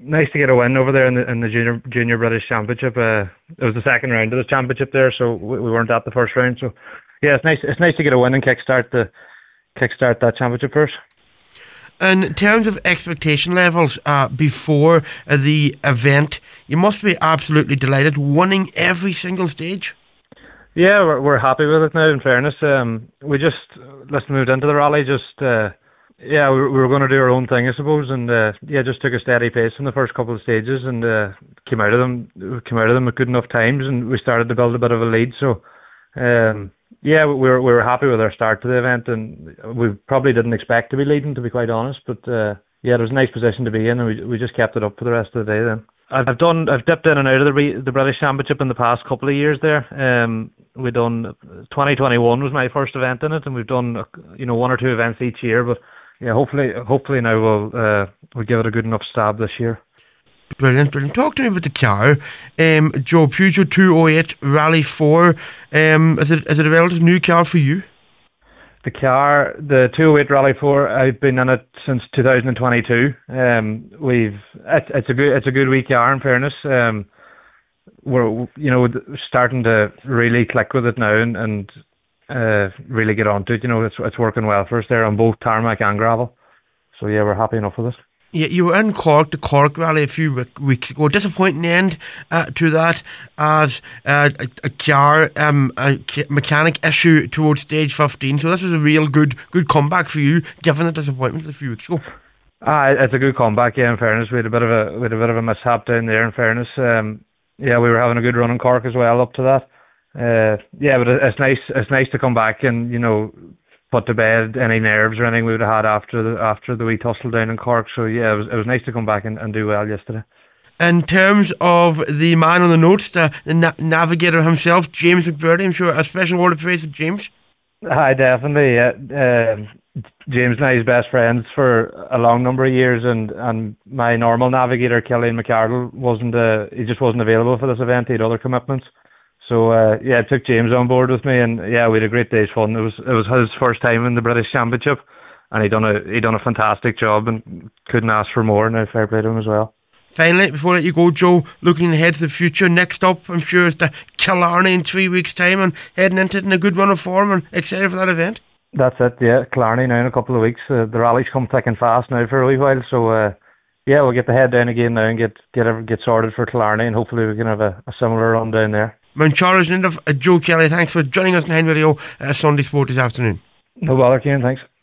nice to get a win over there in the junior British Championship. It was the second round of the championship there, so we weren't at the first round. So yeah, it's nice. It's nice to get a win and kickstart that championship for us. And in terms of expectation levels before the event, you must be absolutely delighted, winning every single stage. Yeah, we're happy with it now. In fairness, we just moved into the rally. We were going to do our own thing, I suppose, and just took a steady pace in the first couple of stages, and came out of them at good enough times, and we started to build a bit of a lead. So, we were happy with our start to the event, and we probably didn't expect to be leading, to be quite honest. But it was a nice position to be in, and we just kept it up for the rest of the day. Then I've dipped in and out of the British Championship in the past couple of years there. We done 2021 was my first event in it, and we've done one or two events each year. But yeah, hopefully now we'll give it a good enough stab this year. Brilliant. Talk to me about the car, Joe. Peugeot 208 Rally 4. Is it a relative new car for you? The car, the 208 Rally 4, I've been in it since 2022. It's a good wee car, in fairness. We're starting to really click with it now and really get onto it. It's working well for us there on both tarmac and gravel. So yeah, we're happy enough with it. Yeah, you were in Cork, the Cork Rally a few weeks ago. Disappointing end to that, as a car a mechanic issue towards stage 15. So this was a real good comeback for you, given the disappointment a few weeks ago. It's a good comeback. Yeah, in fairness, we had a bit of a mishap down there. In fairness, we were having a good run in Cork as well up to that. But it's nice. It's nice to come back and put to bed any nerves or anything we would have had after the wee tussle down in Cork. So yeah, it was nice to come back and do well yesterday. In terms of the man on the notes, the navigator himself, James McBurdy, I'm sure a special word of praise to James. Hi, definitely. James and I his best friends for a long number of years, and my normal navigator, Killian McArdle, he just wasn't available for this event. He had other commitments. So I took James on board with me, and we had a great day's fun. It was his first time in the British Championship, and he done a fantastic job, and couldn't ask for more. Now fair play to him as well. Finally, before I let you go, Joe, looking ahead to the future, next up, I'm sure it's the Killarney in 3 weeks' time, and heading into it in a good run of form, and excited for that event. That's it, yeah. Killarney now in a couple of weeks. The rally's come thick and fast now for a wee while, so we'll get the head down again now and get sorted for Killarney, and hopefully we can have a similar run down there. Mount Charles and Joe Kelly, thanks for joining us on Hen Radio Sunday Sport this afternoon. No bother, Cian, thanks.